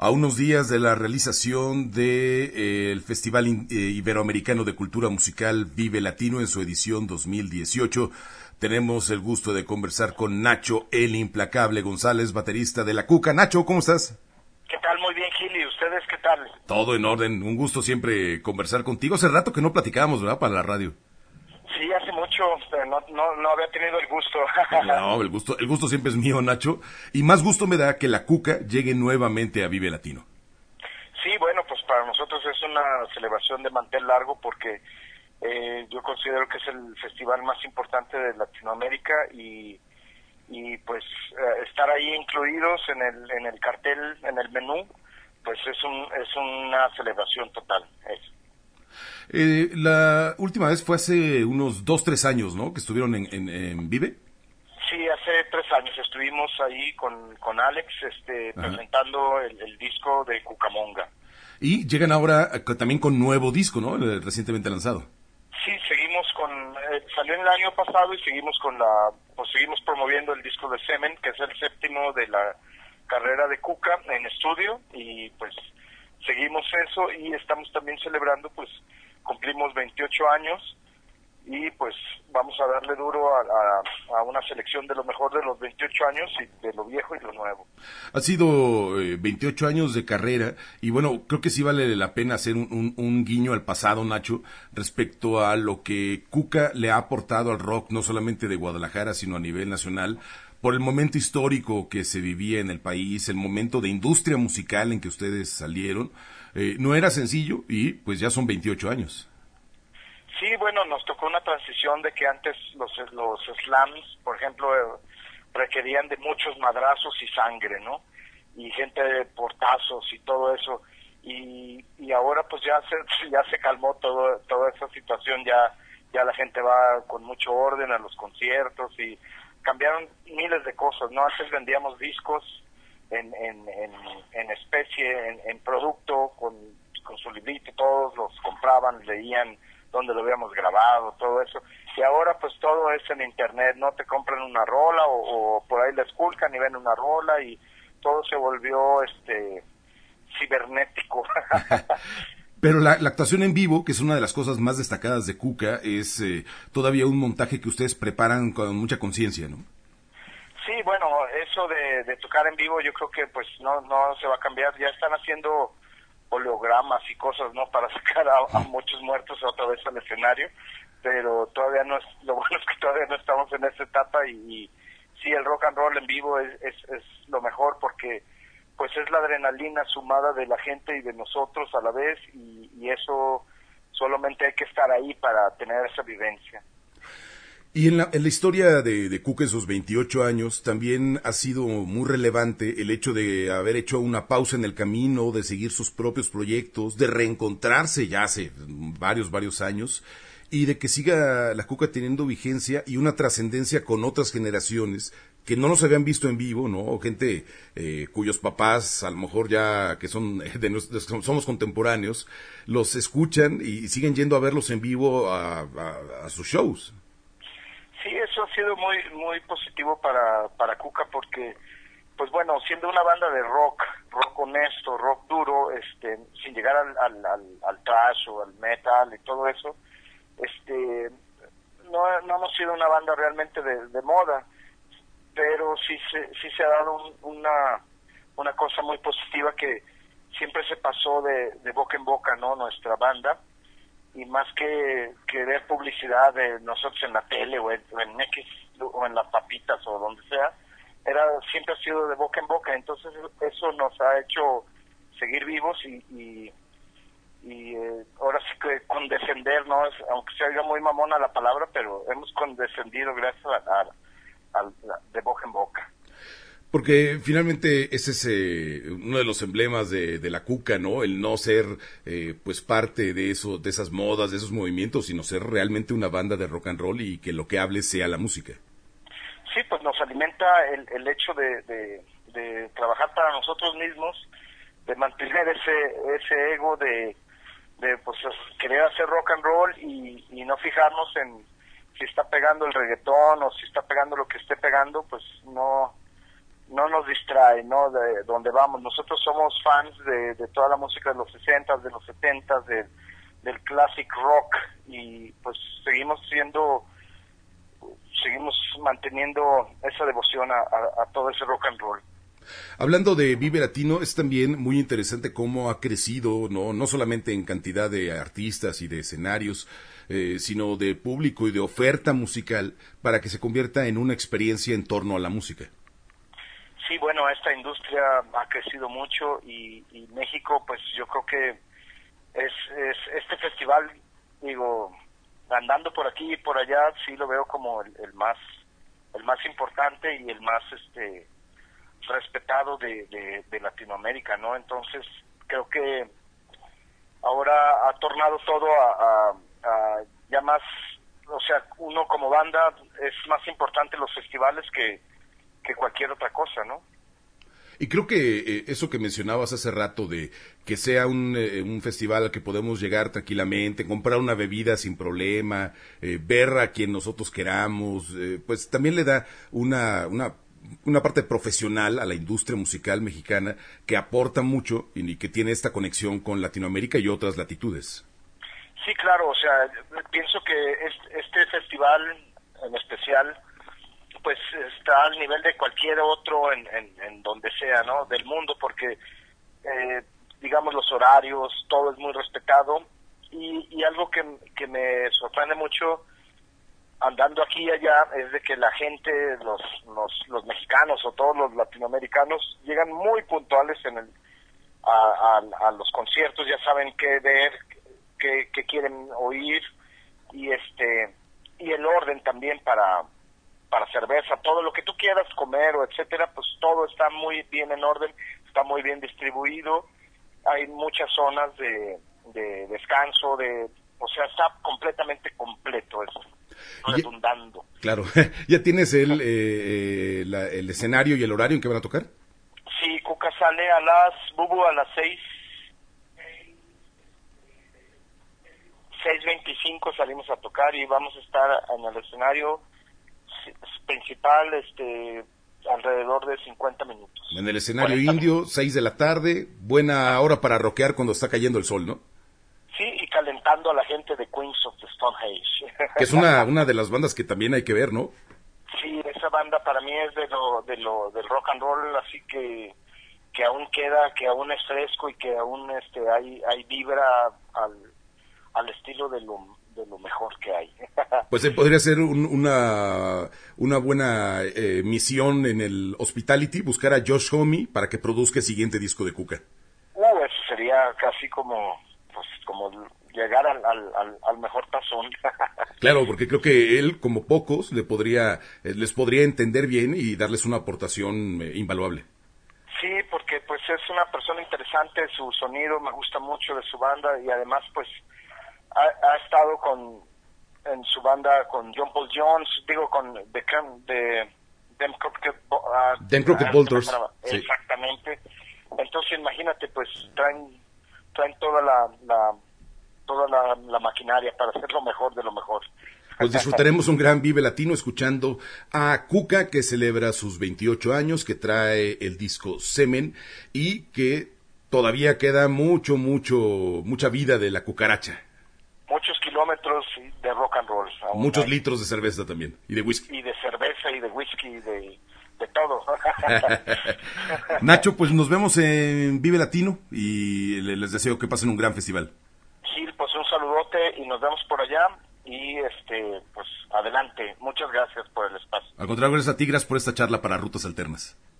a unos días de la realización del Festival Iberoamericano de Cultura Musical Vive Latino en su edición 2018. Tenemos el gusto de conversar con Nacho El Implacable González, baterista de La Cuca. Nacho, ¿cómo estás? ¿Qué tal? Muy bien, Gil. ¿Y ustedes qué tal? Todo en orden. Un gusto siempre conversar contigo. Hace rato que no platicábamos, ¿verdad? Para la radio. Sí, hace mucho, pero no había tenido el gusto. No, el gusto siempre es mío, Nacho. Y más gusto me da que La Cuca llegue nuevamente a Vive Latino. Sí, bueno, pues para nosotros es una celebración de mantel largo porque yo considero que es el festival más importante de Latinoamérica y pues estar ahí incluidos en el cartel, en el menú, pues es una celebración total. La última vez fue hace unos 2-3 años, ¿no? Que estuvieron en Vive. Sí, hace 3 años estuvimos ahí con Alex presentando el disco de Cucamonga. Y llegan ahora también con nuevo disco, ¿no? Recientemente lanzado. Sí, seguimos salió en el año pasado y seguimos seguimos promoviendo el disco de Semen, que es el séptimo de la carrera de Cuca en estudio, y pues seguimos eso y estamos también celebrando, pues cumplimos 28 años y pues vamos a darle duro a una selección de lo mejor de los 28 años y de lo viejo y lo nuevo. Ha sido 28 años de carrera y bueno, creo que sí vale la pena hacer un guiño al pasado, Nacho, respecto a lo que Cuca le ha aportado al rock, no solamente de Guadalajara, sino a nivel nacional, por el momento histórico que se vivía en el país, el momento de industria musical en que ustedes salieron. No era sencillo y pues ya son 28 años. Sí, bueno, nos tocó una transición de que antes los slams, por ejemplo, requerían de muchos madrazos y sangre, ¿no? Y gente de portazos y todo eso. Y ahora pues ya se calmó toda esa situación, ya la gente va con mucho orden a los conciertos y cambiaron miles de cosas, ¿no? Antes vendíamos discos en especie, en producto, con su librito, todos los compraban, leían dónde lo habíamos grabado, todo eso. Y ahora pues todo es en internet, ¿no? Te compran una rola o por ahí la esculcan y ven una rola y todo se volvió cibernético. Pero la actuación en vivo, que es una de las cosas más destacadas de Cuca, es todavía un montaje que ustedes preparan con mucha conciencia, ¿no? Sí, bueno, eso de tocar en vivo yo creo que pues no se va a cambiar. Ya están haciendo hologramas y cosas, ¿no? Para sacar a muchos muertos otra vez al escenario, pero todavía no es, lo bueno es que todavía no estamos en esa etapa y sí, el rock and roll en vivo es lo mejor porque pues es la adrenalina sumada de la gente y de nosotros a la vez y eso solamente hay que estar ahí para tener esa vivencia. Y en la historia de Cuca en sus 28 años también ha sido muy relevante el hecho de haber hecho una pausa en el camino, de seguir sus propios proyectos, de reencontrarse ya hace varios años y de que siga la Cuca teniendo vigencia y una trascendencia con otras generaciones que no nos habían visto en vivo, ¿no? O gente cuyos papás, a lo mejor ya que son somos contemporáneos, los escuchan y siguen yendo a verlos en vivo a sus shows. Sí, eso ha sido muy positivo para Cuca porque, pues bueno, siendo una banda de rock honesto, rock duro, sin llegar al trash o al metal y todo eso, no hemos sido una banda realmente de moda, pero sí se ha dado una cosa muy positiva que siempre se pasó de boca en boca, ¿no? Nuestra banda. Y más que ver publicidad de nosotros en la tele o en X o en las papitas o donde sea, siempre ha sido de boca en boca, entonces eso nos ha hecho seguir vivos y ahora sí que condescender, ¿no? Aunque se oiga muy mamona la palabra, pero hemos condescendido gracias a de boca en boca. Porque finalmente ese es uno de los emblemas de la Cuca, ¿no? El no ser pues parte de eso, de esas modas, de esos movimientos, sino ser realmente una banda de rock and roll y que lo que hable sea la música. Sí, pues nos alimenta el hecho de trabajar para nosotros mismos, de mantener ese ego de pues querer hacer rock and roll y no fijarnos en si está pegando el reggaetón o si está pegando lo que esté pegando, pues no no nos distrae, ¿no? De donde vamos. Nosotros somos fans de toda la música de los 60s, de los 70s, del classic rock, y pues seguimos manteniendo esa devoción a todo ese rock and roll. Hablando de Vive Latino, es también muy interesante cómo ha crecido, no solamente en cantidad de artistas y de escenarios, sino de público y de oferta musical para que se convierta en una experiencia en torno a la música. Sí, bueno, esta industria ha crecido mucho y México, pues yo creo que es este festival, digo, andando por aquí y por allá, sí lo veo como el más importante y el más respetado de Latinoamérica, ¿no? Entonces creo que ahora ha tornado todo a ya más, o sea, uno como banda es más importante los festivales que cualquier otra cosa, ¿no? Y creo que eso que mencionabas hace rato de que sea un festival al que podemos llegar tranquilamente, comprar una bebida sin problema, ver a quien nosotros queramos, pues también le da una parte profesional a la industria musical mexicana que aporta mucho y que tiene esta conexión con Latinoamérica y otras latitudes. Sí, claro, o sea, pienso que este festival en especial pues está al nivel de cualquier otro en donde sea, ¿no? Del mundo, porque digamos los horarios, todo es muy respetado y algo que me sorprende mucho andando aquí y allá es de que la gente, los mexicanos o todos los latinoamericanos llegan muy puntuales a los conciertos, ya saben qué ver, qué quieren oír y el orden también para cerveza, todo lo que tú quieras comer o etcétera, pues todo está muy bien en orden, está muy bien distribuido, hay muchas zonas de descanso, o sea, está completamente completo esto, redundando. Claro, ¿ya tienes el escenario y el horario en que van a tocar? Sí, Cuca sale Bubu a las 6:25 salimos a tocar y vamos a estar en el escenario principal alrededor de 50 minutos. En el escenario indio, 6 de la tarde, buena hora para rockear cuando está cayendo el sol, ¿no? Sí, y calentando a la gente de Queens of the Stone Age. Que es una de las bandas que también hay que ver, ¿no? Sí, esa banda para mí es del rock and roll, así que aún queda, que aún es fresco y que aún hay vibra al estilo de lo mejor que hay. Pues podría ser una buena misión en el Hospitality, buscar a Josh Homme para que produzca el siguiente disco de Cuca. Eso sería casi como llegar al mejor tazón. Claro, porque creo que él, como pocos, les podría entender bien y darles una aportación invaluable. Sí, porque pues es una persona interesante, su sonido me gusta mucho de su banda y además pues ha estado en su banda con John Paul Jones, digo con Them Crooked Vultures. Sí. Exactamente. Entonces imagínate, pues traen toda la maquinaria para hacer lo mejor de lo mejor. Pues disfrutaremos un gran Vive Latino escuchando a Cuca, que celebra sus 28 años, que trae el disco Semen y que todavía queda mucha vida de la cucaracha. Muchos kilómetros de rock and roll. Muchos litros de cerveza también, y de whisky. Y de cerveza, y de whisky, de todo. Nacho, pues nos vemos en Vive Latino y les deseo que pasen un gran festival. Gil, pues un saludote y nos vemos por allá. Y pues adelante. Muchas gracias por el espacio. Al contrario, gracias a ti, gracias por esta charla para Rutas Alternas.